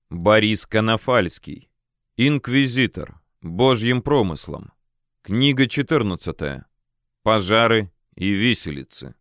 Борис Конофальский. Инквизитор. Божьим промыслом. Книга 14. Пожары и виселицы.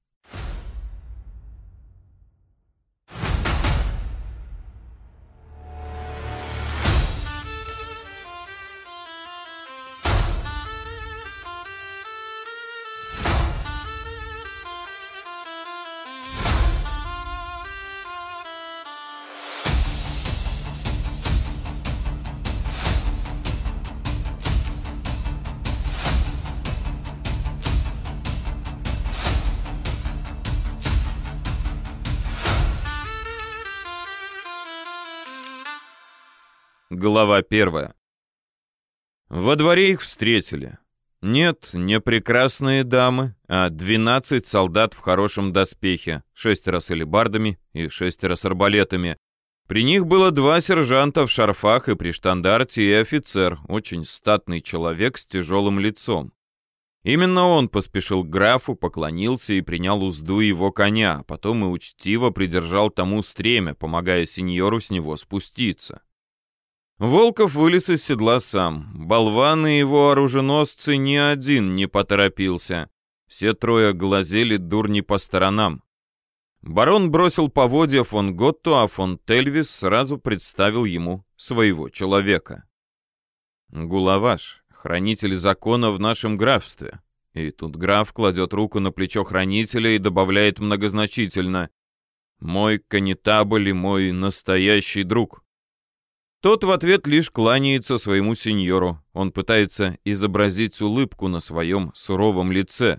Глава 1. Во дворе их встретили. Нет, не прекрасные дамы, а 12 солдат в хорошем доспехе, 6 с алебардами и 6 с арбалетами. При них было 2 сержанта в шарфах и при штандарте и офицер, очень статный человек с тяжелым лицом. Именно он поспешил к графу, поклонился и принял узду его коня, а потом и учтиво придержал тому стремя, помогая сеньору с него спуститься. Волков вылез из седла сам. Болваны его оруженосцы ни один не поторопился. Все трое глазели дурни по сторонам. Барон бросил поводья фон Готту, а фон Тельвис сразу представил ему своего человека. Гулаваш, хранитель закона в нашем графстве. И тут граф кладет руку на плечо хранителя и добавляет многозначительно: «Мой конетабль и мой настоящий друг». Тот в ответ лишь кланяется своему сеньору. Он пытается изобразить улыбку на своем суровом лице.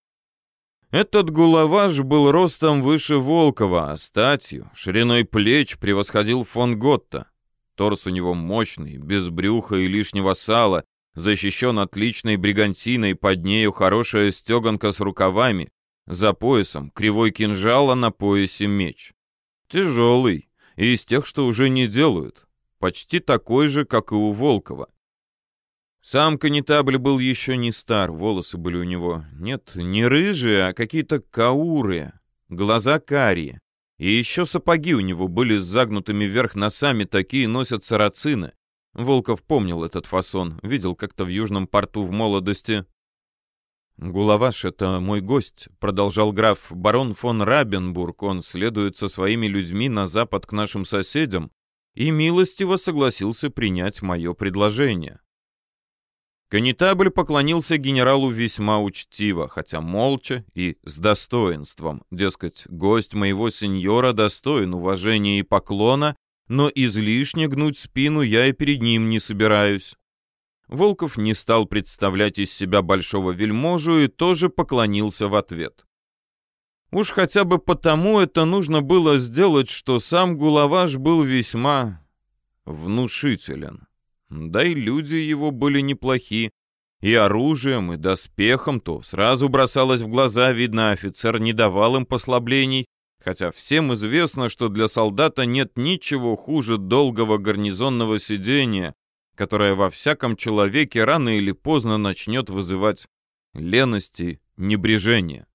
Этот Гулаваш был ростом выше Волкова, а статью, шириной плеч превосходил фон Готта. Торс у него мощный, без брюха и лишнего сала, защищен отличной бригантиной, под нею хорошая стеганка с рукавами, за поясом кривой кинжал, а на поясе меч. Тяжелый, и из тех, что уже не делают. Почти такой же, как и у Волкова. Сам конетабль был еще не стар, волосы были у него, нет, не рыжие, а какие-то каурые, глаза карие. И еще сапоги у него были с загнутыми вверх носами, такие носят сарацины. Волков помнил этот фасон, видел как-то в Южном порту в молодости. «Гулаваш — это мой гость», — продолжал граф, — «барон фон Рабенбург, он следует со своими людьми на запад к нашим соседям, и милостиво согласился принять мое предложение». Конетабль поклонился генералу весьма учтиво, хотя молча и с достоинством. Дескать, гость моего сеньора достоин уважения и поклона, но излишне гнуть спину я и перед ним не собираюсь. Волков не стал представлять из себя большого вельможу и тоже поклонился в ответ. Уж хотя бы потому это нужно было сделать, что сам Гулаваш был весьма внушителен. Да и люди его были неплохи. И оружием, и доспехом то сразу бросалось в глаза, видно, офицер не давал им послаблений, хотя всем известно, что для солдата нет ничего хуже долгого гарнизонного сидения, которое во всяком человеке рано или поздно начнет вызывать леность и небрежение.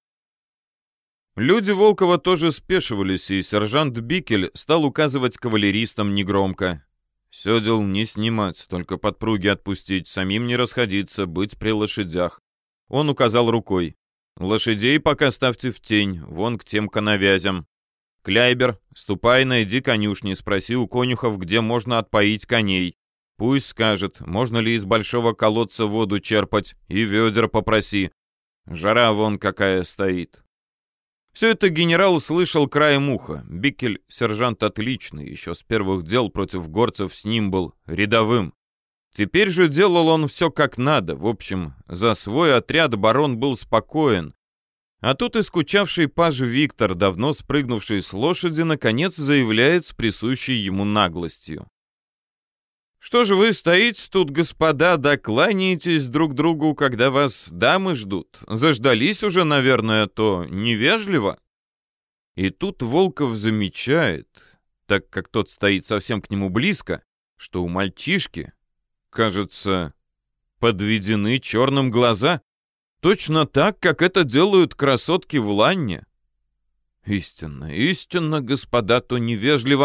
Люди Волкова тоже спешивались, и сержант Бикель стал указывать кавалеристам негромко: «Сёдел не снимать, только подпруги отпустить, самим не расходиться, быть при лошадях». Он указал рукой: «Лошадей пока ставьте в тень, вон к тем коновязям. Кляйбер, ступай, найди конюшни, спроси у конюхов, где можно отпоить коней. Пусть скажет, можно ли из большого колодца воду черпать, и ведер попроси. Жара вон какая стоит». Все это генерал слышал краем уха. Бикель, сержант отличный, еще с первых дел против горцев с ним был рядовым. Теперь же делал он все как надо. В общем, за свой отряд барон был спокоен. А тут и скучавший паж Виктор, давно спрыгнувший с лошади, наконец заявляет с присущей ему наглостью: «Что же вы стоите тут, господа, да кланяетесь друг другу, когда вас дамы ждут? Заждались уже, наверное, то невежливо». И тут Волков замечает, так как тот стоит совсем к нему близко, что у мальчишки, кажется, подведены черным глаза, точно так, как это делают красотки в Ланне. «Истинно, истинно, господа, то невежливо,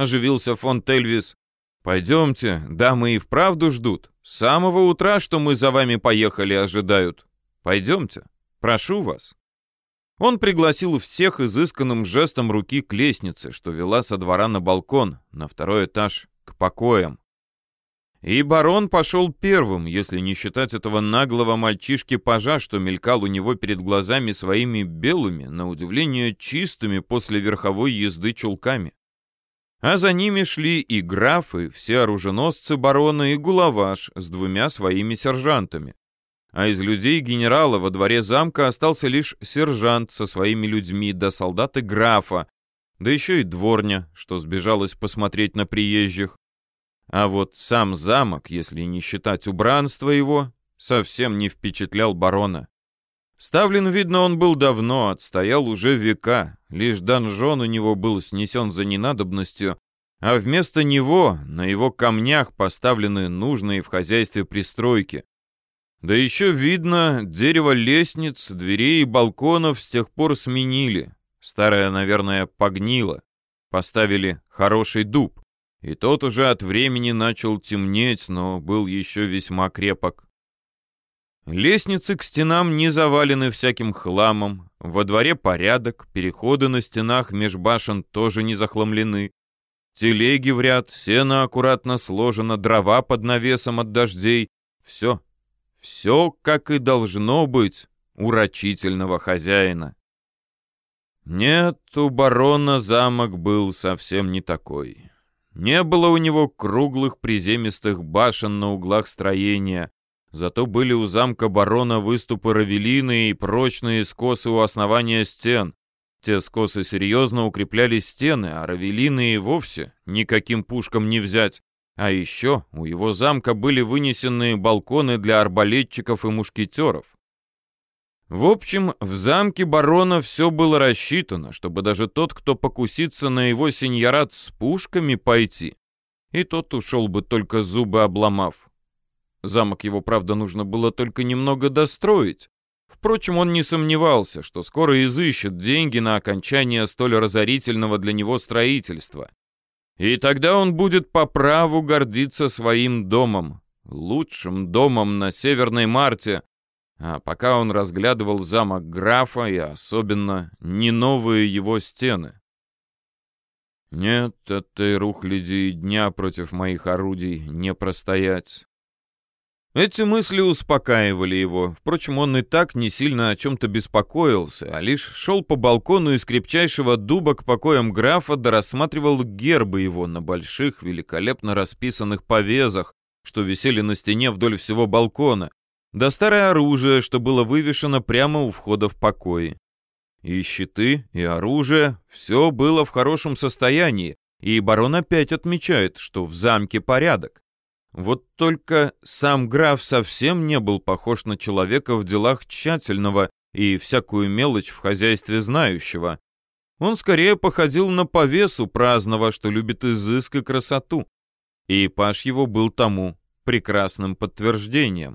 оживился фон Тельвис. «Пойдемте, дамы и вправду ждут. С самого утра, что мы за вами поехали, ожидают. Пойдемте, прошу вас». Он пригласил всех изысканным жестом руки к лестнице, что вела со двора на балкон, на второй этаж, к покоям. И барон пошел первым, если не считать этого наглого мальчишки-пажа, что мелькал у него перед глазами своими белыми, на удивление чистыми после верховой езды чулками. А за ними шли и графы, все оруженосцы барона и Гулаваш с двумя своими сержантами. А из людей генерала во дворе замка остался лишь сержант со своими людьми, да солдаты графа, да еще и дворня, что сбежалась посмотреть на приезжих. А вот сам замок, если не считать убранства его, совсем не впечатлял барона. Ставлен, видно, он был давно, отстоял уже века, лишь донжон у него был снесен за ненадобностью, а вместо него на его камнях поставлены нужные в хозяйстве пристройки. Да еще видно, дерево лестниц, дверей и балконов с тех пор сменили. Старое, наверное, погнило. Поставили хороший дуб. И тот уже от времени начал темнеть, но был еще весьма крепок. Лестницы к стенам не завалены всяким хламом, во дворе порядок, переходы на стенах меж башен тоже не захламлены. Телеги в ряд, сено аккуратно сложено, дрова под навесом от дождей. Все, как и должно быть у рачительного хозяина. Нет, у барона замок был совсем не такой. Не было у него круглых приземистых башен на углах строения, зато были у замка барона выступы равелины и прочные скосы у основания стен. Те скосы серьезно укрепляли стены, а равелины и вовсе никаким пушкам не взять. А еще у его замка были вынесенные балконы для арбалетчиков и мушкетеров. В общем, в замке барона все было рассчитано, чтобы даже тот, кто покусится на его сеньорат с пушками пойти, и тот ушел бы только зубы обломав. Замок его, правда, нужно было только немного достроить. Впрочем, он не сомневался, что скоро изыщет деньги на окончание столь разорительного для него строительства. И тогда он будет по праву гордиться своим домом, лучшим домом на Северной Марте. А пока он разглядывал замок графа и особенно не новые его стены. Нет, этой рухляди и дня против моих орудий не простоять. Эти мысли успокаивали его. Впрочем, он и так не сильно о чем-то беспокоился, а лишь шел по балкону из крепчайшего дуба к покоям графа да рассматривал гербы его на больших, великолепно расписанных повезах, что висели на стене вдоль всего балкона, да старое оружие, что было вывешено прямо у входа в покои. И щиты, и оружие — все было в хорошем состоянии, и барон опять отмечает, что в замке порядок. Вот только сам граф совсем не был похож на человека в делах тщательного и всякую мелочь в хозяйстве знающего. Он скорее походил на повесу праздного, что любит изыск и красоту. И паж его был тому прекрасным подтверждением.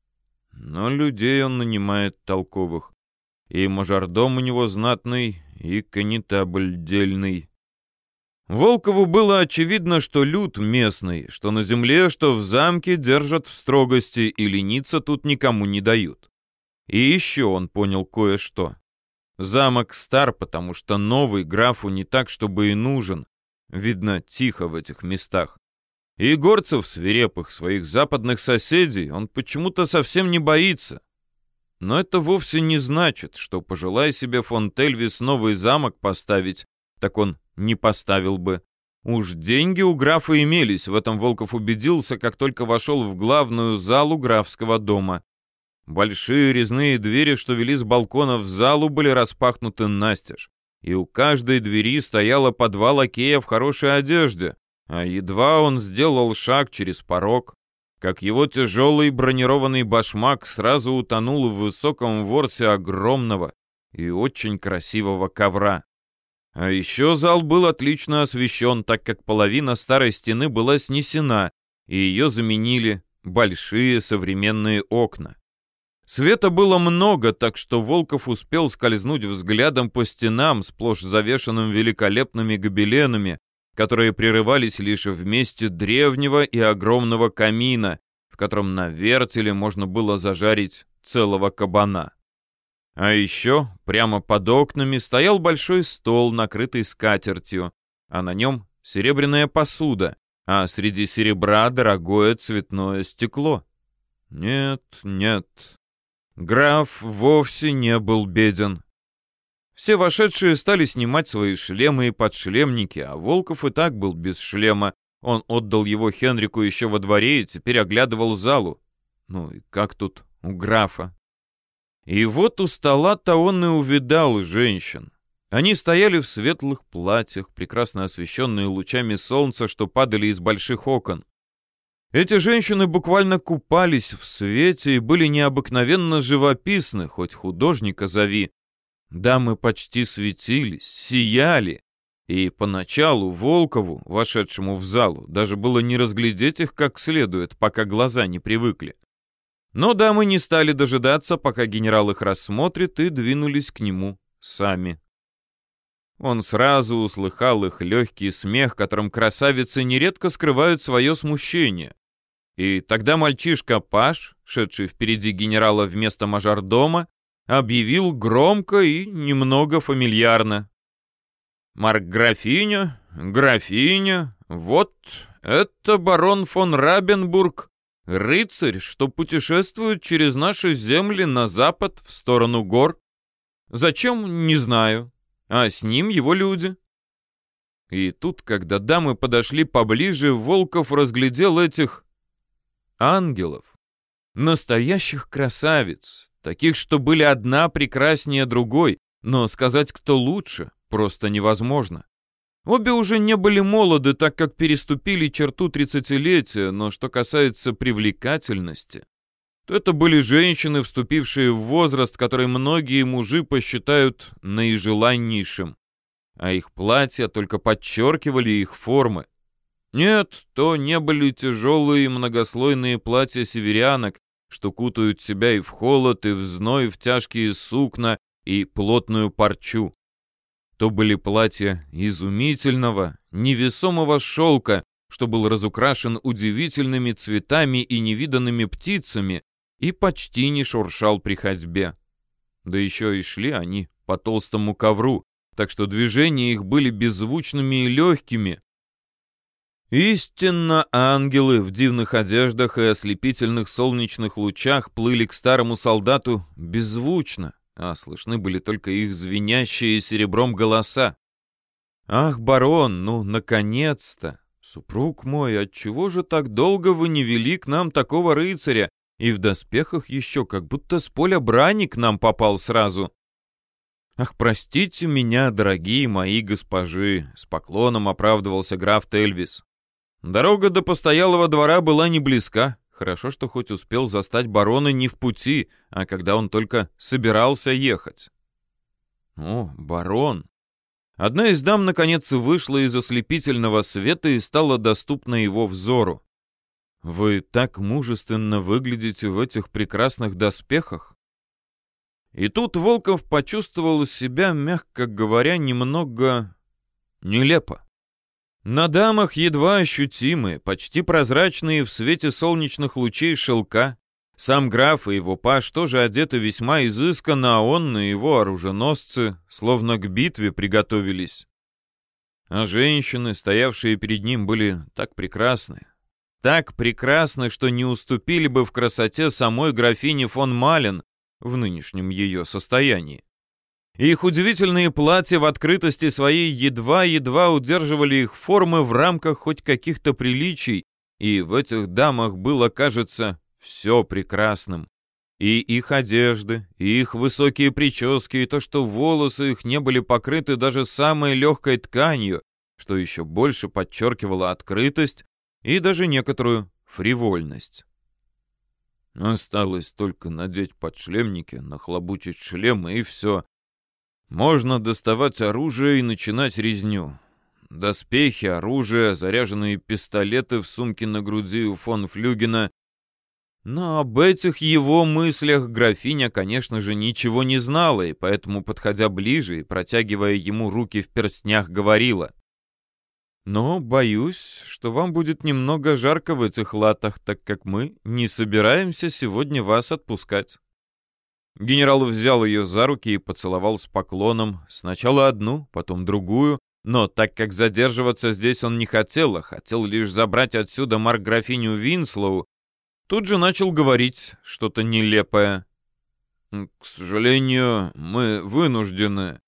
Но людей он нанимает толковых. И мажордом у него знатный, и конетабль дельный. Волкову было очевидно, что люд местный, что на земле, что в замке держат в строгости и лениться тут никому не дают. И еще он понял кое-что. Замок стар, потому что новый графу не так, чтобы и нужен. Видно, тихо в этих местах. И горцев свирепых, своих западных соседей, он почему-то совсем не боится. Но это вовсе не значит, что, пожелая себе фон Тельвис новый замок поставить, так он не поставил бы. Уж деньги у графа имелись, в этом Волков убедился, как только вошел в главную залу графского дома. Большие резные двери, что вели с балкона в залу, были распахнуты настежь, и у каждой двери стояло по два лакея в хорошей одежде, а едва он сделал шаг через порог, как его тяжелый бронированный башмак сразу утонул в высоком ворсе огромного и очень красивого ковра. А еще зал был отлично освещен, так как половина старой стены была снесена, и ее заменили большие современные окна. Света было много, так что Волков успел скользнуть взглядом по стенам, сплошь завешенным великолепными гобеленами, которые прерывались лишь в месте древнего и огромного камина, в котором на вертеле можно было зажарить целого кабана. А еще прямо под окнами стоял большой стол, накрытый скатертью, а на нем серебряная посуда, а среди серебра дорогое цветное стекло. Нет, нет, граф вовсе не был беден. Все вошедшие стали снимать свои шлемы и подшлемники, а Волков и так был без шлема. Он отдал его Хенрику еще во дворе и теперь оглядывал залу. Ну и как тут у графа? И вот у стола-то он и увидал женщин. Они стояли в светлых платьях, прекрасно освещенные лучами солнца, что падали из больших окон. Эти женщины буквально купались в свете и были необыкновенно живописны, хоть художника зови. Дамы почти светились, сияли, и поначалу Волкову, вошедшему в залу, даже было не разглядеть их как следует, пока глаза не привыкли. Но дамы не стали дожидаться, пока генерал их рассмотрит, и двинулись к нему сами. Он сразу услыхал их легкий смех, которым красавицы нередко скрывают свое смущение. И тогда мальчишка Паш, шедший впереди генерала вместо мажордома, объявил громко и немного фамильярно: «Маркграфиня, графиня, вот это барон фон Рабенбург, рыцарь, что путешествует через наши земли на запад в сторону гор. Зачем, не знаю, а с ним его люди». И тут, когда дамы подошли поближе, Волков разглядел этих ангелов, настоящих красавиц, таких, что были одна прекраснее другой, но сказать, кто лучше, просто невозможно. Обе уже не были молоды, так как переступили черту 30-летия, но что касается привлекательности, то это были женщины, вступившие в возраст, который многие мужи посчитают наижеланнейшим, а их платья только подчеркивали их формы. Нет, то не были тяжелые многослойные платья северянок, что кутают себя и в холод, и в зной, в тяжкие сукна и плотную парчу. То были платья изумительного, невесомого шелка, что был разукрашен удивительными цветами и невиданными птицами и почти не шуршал при ходьбе. Да еще и шли они по толстому ковру, так что движения их были беззвучными и легкими. Истинно ангелы в дивных одеждах и ослепительных солнечных лучах плыли к старому солдату беззвучно, а слышны были только их звенящие серебром голоса. «Ах, барон, ну, наконец-то! Супруг мой, отчего же так долго вы не вели к нам такого рыцаря, и в доспехах еще, как будто с поля брани к нам попал сразу?» «Ах, простите меня, дорогие мои госпожи!» — с поклоном оправдывался граф Тельвис. «Дорога до постоялого двора была не близка. Хорошо, что хоть успел застать барона не в пути, а когда он только собирался ехать». «О, барон!» Одна из дам, наконец, вышла из ослепительного света и стала доступна его взору. «Вы так мужественно выглядите в этих прекрасных доспехах». И тут Волков почувствовал себя, мягко говоря, немного нелепо. На дамах едва ощутимые, почти прозрачные в свете солнечных лучей шелка. Сам граф и его паж тоже одеты весьма изысканно, а он и его оруженосцы словно к битве приготовились. А женщины, стоявшие перед ним, были так прекрасны, что не уступили бы в красоте самой графине фон Мален в нынешнем ее состоянии. Их удивительные платья в открытости своей едва-едва удерживали их формы в рамках хоть каких-то приличий, и в этих дамах было, кажется, все прекрасным. И их одежды, и их высокие прически, и то, что волосы их не были покрыты даже самой легкой тканью, что еще больше подчеркивало открытость и даже некоторую фривольность. Осталось только надеть подшлемники, нахлобучить шлемы, и все. Можно доставать оружие и начинать резню. Доспехи, оружие, заряженные пистолеты в сумке на груди у фон Флюгена. Но об этих его мыслях графиня, конечно же, ничего не знала, и поэтому, подходя ближе и протягивая ему руки в перстнях, говорила: Но боюсь, что вам будет немного жарко в этих латах, так как мы не собираемся сегодня вас отпускать». Генерал взял ее за руки и поцеловал с поклоном, сначала одну, потом другую, но так как задерживаться здесь он не хотел, а хотел лишь забрать отсюда маркграфиню Винслоу, тут же начал говорить что-то нелепое. «К сожалению, мы вынуждены.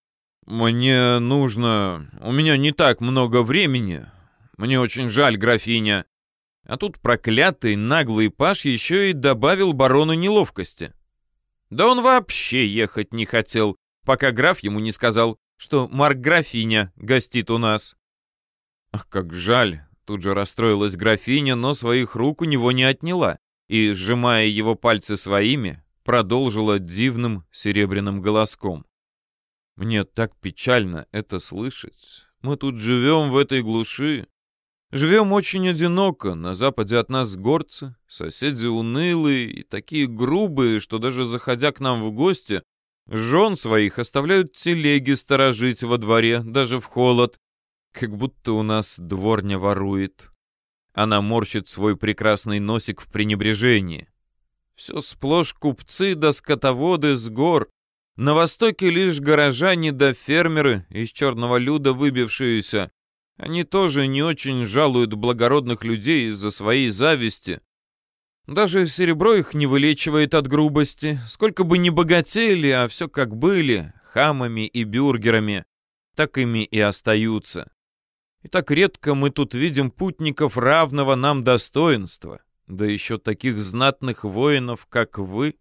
Мне нужно... У меня не так много времени. Мне очень жаль, графиня». А тут проклятый наглый паж еще и добавил барону неловкости. Да он вообще ехать не хотел, пока граф ему не сказал, что маркграфиня гостит у нас. Ах, как жаль. Тут же расстроилась графиня, но своих рук у него не отняла и, сжимая его пальцы своими, продолжила дивным серебряным голоском. «Мне так печально это слышать. Мы тут живем в этой глуши. Живем очень одиноко, на западе от нас горцы, соседи унылые и такие грубые, что даже заходя к нам в гости, жен своих оставляют телеги сторожить во дворе, даже в холод, как будто у нас дворня ворует». Она морщит свой прекрасный носик в пренебрежении. «Все сплошь купцы да скотоводы с гор. На востоке лишь горожане да фермеры из черного люда выбившиеся. Они тоже не очень жалуют благородных людей из-за своей зависти. Даже серебро их не вылечивает от грубости. Сколько бы ни богатели, а все как были, хамами и бюргерами, так ими и остаются. И так редко мы тут видим путников равного нам достоинства, да еще таких знатных воинов, как вы».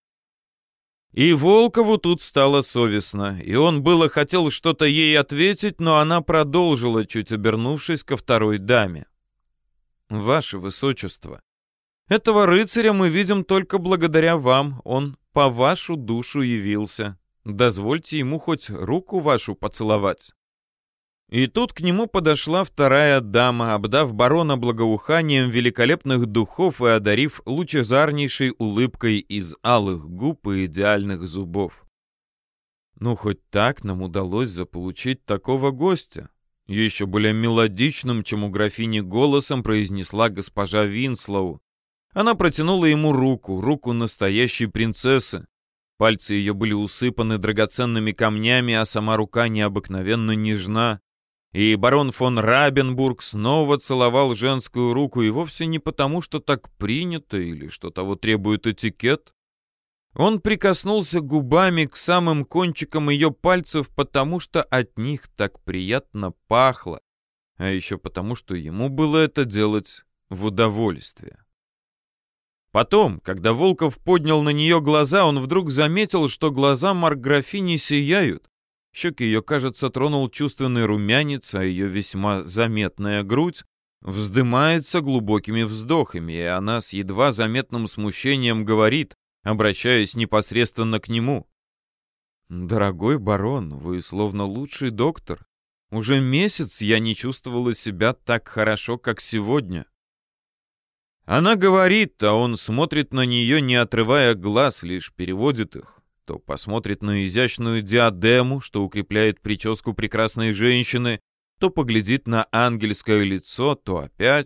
И Волкову тут стало совестно, и он было хотел что-то ей ответить, но она продолжила, чуть обернувшись ко второй даме. «Ваше Высочество, этого рыцаря мы видим только благодаря вам, он по вашу душу явился. Дозвольте ему хоть руку вашу поцеловать». И тут к нему подошла вторая дама, обдав барона благоуханием великолепных духов и одарив лучезарнейшей улыбкой из алых губ и идеальных зубов. Ну, хоть так нам удалось заполучить такого гостя. Еще более мелодичным, чем у графини, голосом произнесла госпожа Винслоу. Она протянула ему руку настоящей принцессы. Пальцы ее были усыпаны драгоценными камнями, а сама рука необыкновенно нежна. И барон фон Рабенбург снова целовал женскую руку, и вовсе не потому, что так принято или что того требует этикет. Он прикоснулся губами к самым кончикам ее пальцев, потому что от них так приятно пахло, а еще потому, что ему было это делать в удовольствие. Потом, когда Волков поднял на нее глаза, он вдруг заметил, что глаза маркграфини сияют. Щеки ее, кажется, тронул чувственный румянец, а ее весьма заметная грудь вздымается глубокими вздохами, и она с едва заметным смущением говорит, обращаясь непосредственно к нему: «Дорогой барон, вы словно лучший доктор. Уже месяц я не чувствовала себя так хорошо, как сегодня». Она говорит, а он смотрит на нее, не отрывая глаз, лишь переводит их. То посмотрит на изящную диадему, что укрепляет прическу прекрасной женщины, то поглядит на ангельское лицо, то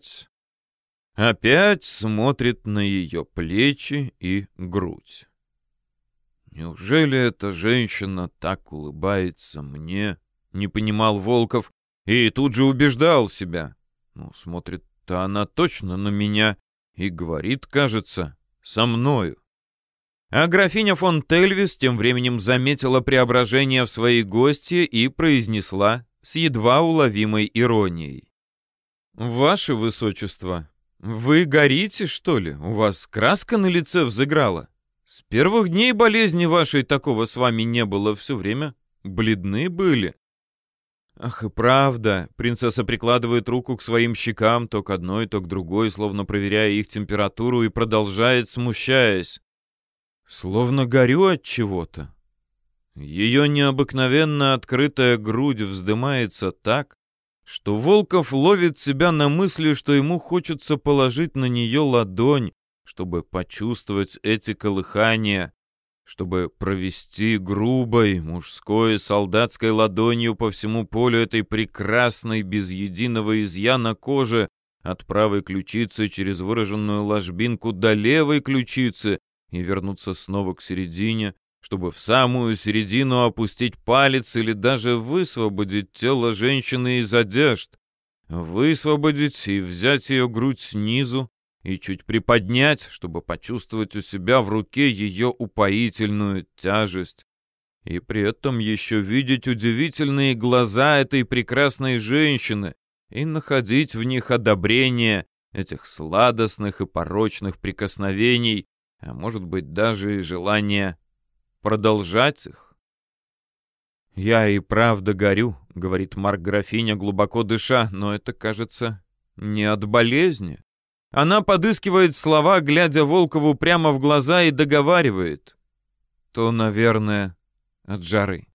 опять смотрит на ее плечи и грудь. «Неужели эта женщина так улыбается мне?» — не понимал Волков и тут же убеждал себя. Ну, смотрит-то она точно на меня и говорит, кажется, со мною. А графиня фон Тельвис тем временем заметила преображение в своей гостье и произнесла с едва уловимой иронией: «Ваше Высочество, вы горите, что ли? У вас краска на лице взыграла? С первых дней болезни вашей такого с вами не было, все время бледны были». Ах, и правда, принцесса прикладывает руку к своим щекам, то к одной, то к другой, словно проверяя их температуру, и продолжает, смущаясь: «Словно горю от чего-то». Ее необыкновенно открытая грудь вздымается так, что Волков ловит себя на мысли, что ему хочется положить на нее ладонь, чтобы почувствовать эти колыхания, чтобы провести грубой мужской солдатской ладонью по всему полю этой прекрасной, без единого изъяна кожи, от правой ключицы через выраженную ложбинку до левой ключицы и вернуться снова к середине, чтобы в самую середину опустить палец или даже высвободить тело женщины из одежд, высвободить и взять ее грудь снизу и чуть приподнять, чтобы почувствовать у себя в руке ее упоительную тяжесть, и при этом еще видеть удивительные глаза этой прекрасной женщины и находить в них одобрение этих сладостных и порочных прикосновений, а может быть даже и желание продолжать их. «Я и правда горю», — говорит Марк-графиня, глубоко дыша, но это, кажется, не от болезни. Она подыскивает слова, глядя Волкову прямо в глаза, и договаривает. «То, наверное, от жары».